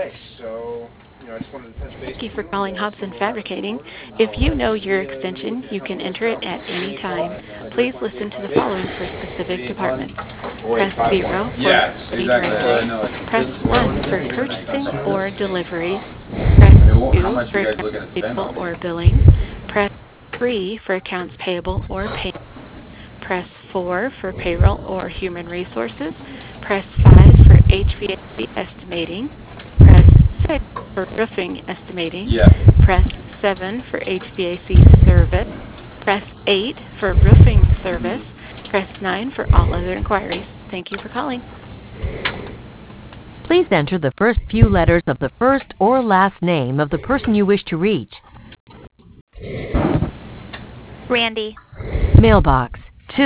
So, I just wanted to touch base Thank you with for you calling and see Hobson where we're at with the Fabricating. order and If how you know maybe your we can extension, get you something can worked enter it out. at any 381 time. Please listen to the 381 following for specific 381 departments. Press 4851. 0 for Yes, a exactly. That's what I directory. know. Press This is what 1 we're for doing tonight. That's purchasing what I'm or listening. deliveries. Press I mean, 2 how much are for you guys accounts looking to spend payable on me? or billing. Press 3 for accounts payable or pay. Press 4 for payroll or human resources. Press 5 for HVAC estimating. Press 6 for roofing estimating. Yeah. Press 7 for HVAC service. Press 8 for roofing service. Press 9 for all other inquiries. Thank you for calling. Please enter the first few letters of the first or last name of the person you wish to reach. Randy. Mailbox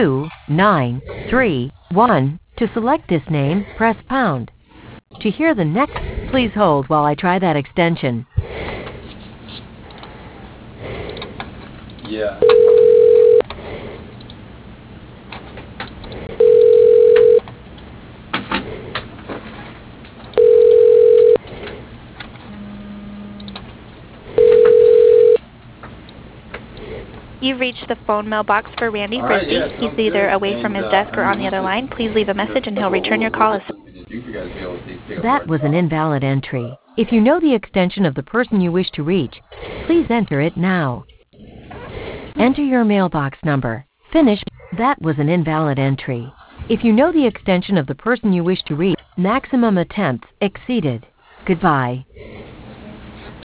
2931. To select this name, press pound. To hear the next, please hold while I try that extension. Yeah. You've reached the phone mailbox for Randy All right. Frisbee. Yeah. He's Sounds either good. away from And his desk I or on mean, the what's other the? line. Please leave a message and That's he'll what return your call as soon. we could do for you guys to be able to pick up That our was an job. invalid entry. If you know the extension of the person you wish to reach, please enter it now. Enter your mailbox number. Finish. That was an invalid entry. If you know the extension of the person you wish to reach, maximum attempts exceeded. Goodbye.